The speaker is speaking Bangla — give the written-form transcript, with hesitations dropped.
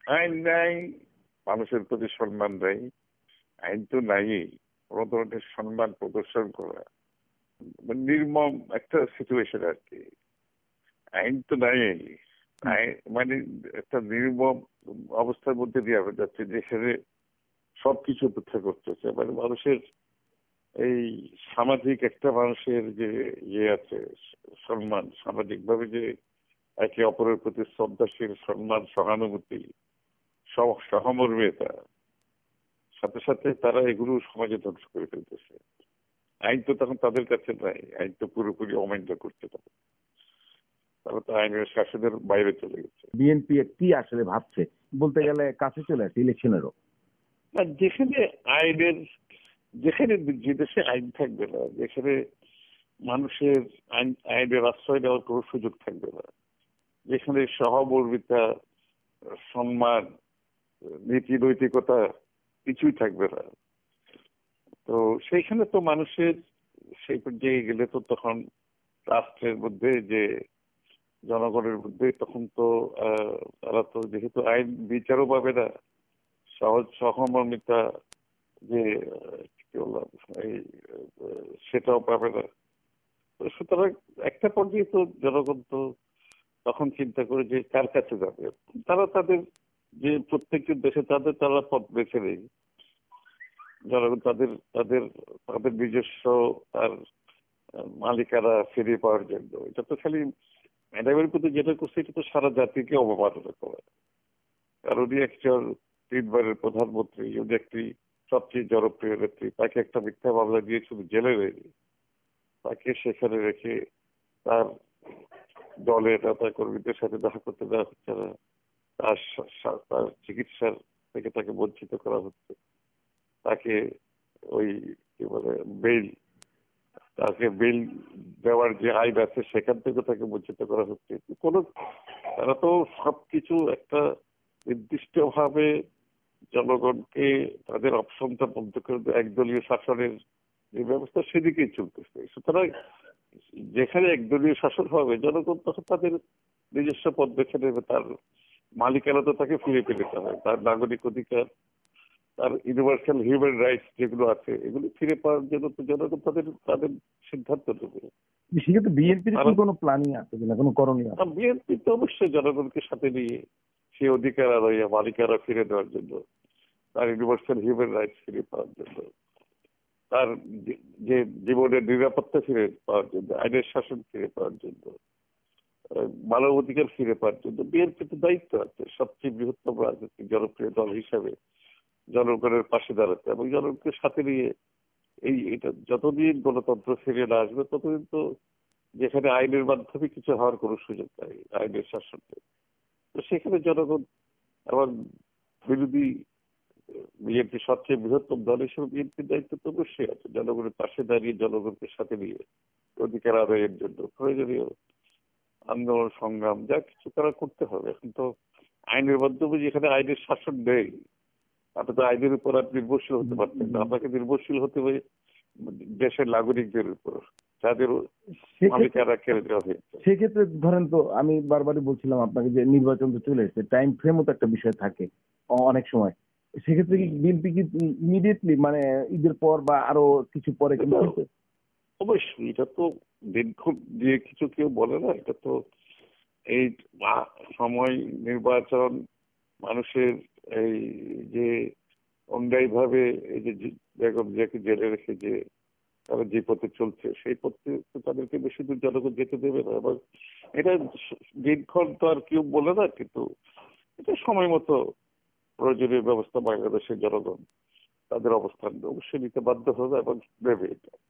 আইন নাই, মানুষের প্রতি সম্মান নেই, আইন তো নাই, কোন ধরনের সম্মান প্রদর্শন করা মানে নির্মম একটা সিচুয়েশন আর কি। আইন তো নাই, মানে একটা নির্মম অবস্থার মধ্যে দিয়ে আমরা যাচ্ছি, যেখানে সবকিছু উপেক্ষা করতেছে। মানে মানুষের এই সামাজিক একটা মানুষের যে ইয়ে আছে, সম্মান, সামাজিক ভাবে যে একে অপরের প্রতি শ্রদ্ধাশীল, সম্মান, সহানুভূতি, সহমর্মিতা, সাথে সাথে তারা এগুলো সমাজে ধ্বংস করে ফেলতেছে। আইন তো তখন তাদের কাছে নাই, আইন তো পুরোপুরি অমান্য করতে পারে, তারা তো আইনের শাসনের বাইরে চলে গেছে। বিএনপি কি আসলে ভাবছে বলতে গেলে কাছে চলে আসে ইলেকশনেরও। যেখানে আইনের, যেখানে যে দেশে আইন থাকবে না, যেখানে মানুষের আইনের আশ্রয় নেওয়ার কোনো সুযোগ থাকবে না, যেখানে সহমর্মিতা, সম্মান, নীতি নৈতিকতা কিছুই থাকবে না, তো সেইখানে তো মানুষের সেই পর্যায়ে গেলে তো তখন রাষ্ট্রের মধ্যে যে জনগণের মধ্যে তখন তো তারা তো যেহেতু আইন বিচারও পাবে না, সহজ সহমর্মিতা যে কি বললাম এই সেটাও পাবে না। তো সুতরাং একটা পর্যায়ে তো জনগণ তো তখন চিন্তা করে যে কার কাছে যাবে। তারা তাদের যে প্রত্যেকটি দেশে তারা পথ বেছে নেই, জনগণ তাদের তাদের তাদের নিজস্ব তার মালিকানা ফিরিয়ে পাওয়ার জন্য। এটা তো খালি ম্যাডামের প্রতি যেটা করছে, এটা তো সারা জাতিকে অবমাননা করে। কারণ উনি একজন 3 বারের প্রধানমন্ত্রী, উনি একটি সবচেয়ে জনপ্রিয় নেত্রী, তাকে একটা মিথ্যা মামলা দিয়ে শুধু জেলে নেয়নি, তাকে সেখানে রেখে তার দলের নেতা কর্মীদের সাথে দেখা করতে দেওয়া হচ্ছে না, তার চিকিৎসার থেকে তাকে বঞ্চিত করা হচ্ছে, তাকে ওই কি বলে বেইল, তাকে বেইল দেওয়ার যে আইন আছে সেখান থেকে তাকে বঞ্চিত করা হচ্ছে। কোনো, তারা তো সবকিছু একটা নির্দিষ্ট ভাবে জনগণকে তাদের অপশনটা বন্ধ করে একদলীয় শাসনের যে ব্যবস্থা সেদিকেই চলতেছে। সুতরাং যেখানে একদলীয় শাসন হবে, জনগণ তখন তাদের নিজস্ব পথ বেছে নেবে, তার মালিকানা তো তাকে ফিরে পেতে হবে, তার নাগরিক অধিকার, তার ইউনিভার্সাল হিউম্যান রাইটস যেগুলো আছে এগুলো ফিরে পাওয়ার জন্য তো জনগণ তাদের তাদের সিদ্ধান্ত নেবে। সেক্ষেত্রে বিএনপির কি কোনো প্ল্যানিং আছে কিনা, কোনো করণীয়? বিএনপি তো অবশ্যই জনগণকে সাথে নিয়ে সে অধিকার আদায়, মালিকানা ফিরে দেওয়ার জন্য, তার ইউনিভার্সাল হিউম্যান রাইটস ফিরে পাওয়ার জন্য, তার যে জীবনের নিরাপত্তা ফিরে পাওয়ার জন্য, আইনের শাসন ফিরে পাওয়ার জন্য, মানব অধিকার ফিরে পাওয়ার জন্য বিএনপির তো দায়িত্ব আছে সবচেয়ে বৃহত্তম রাজনৈতিক জনপ্রিয় দল হিসাবে জনগণের পাশে দাঁড়াতে এবং জনগণকে সাথে নিয়ে এটা যতদিন গণতন্ত্র ফিরে না আসবে ততদিন তো যেখানে আইনের মাধ্যমে কিছু হওয়ার কোনো সুযোগ নাই, আইনের শাসনে, তো সেখানে জনগণ আবার বিরোধী বিএনপি সবচেয়ে বৃহত্তম দল হিসেবে বিএনপির দায়িত্ব তো অবশ্যই আছে জনগণের পাশে দাঁড়িয়ে জনগণকে সাথে নিয়ে অধিকার আদায়ের জন্য প্রয়োজনীয় আন্দোলন সংগ্রাম যা কিছু তারা করতে হবে। এখন তো আইনের মাধ্যমে যেখানে আইনের শাসন নেই, আপনি তো আইনের উপর আর নির্ভরশীল হতে পারছেন না, আপনাকে নির্ভরশীল হতে হবে দেশের নাগরিকদের উপর, যাদের মালিকানা কেড়ে দেওয়া হয়েছে। সেক্ষেত্রে ধরেন, তো আমি বারবারই বলছিলাম আপনাকে যে নির্বাচন তো চলে এসেছে, টাইম ফ্রেমও তো একটা বিষয় থাকে অনেক সময়। সেক্ষেত্রে কি বিএনপি কি ইমিডিয়েটলি মানে ঈদের পর বা আরো কিছু পরে কিন্তু? অবশ্যই, এটা তো দিনক্ষণ দিয়ে কিছু কেউ বলে না, এটা তো এই সময় নির্বাচন, মানুষের এই যে অন্যায় ভাবে এই যে বেগম জিয়াকে জেলে রেখে যে তারা যে পথে চলছে সেই পথে তাদেরকে বেশি দূর জনগণ যেতে দেবে না। এবং এটা দিনক্ষণ তো আর কেউ বলে না, কিন্তু এটা সময় মতো প্রয়োজনীয় ব্যবস্থা বাংলাদেশের জনগণ তাদের অবস্থান অবশ্যই নিতে বাধ্য হবে এবং দেবে এটা।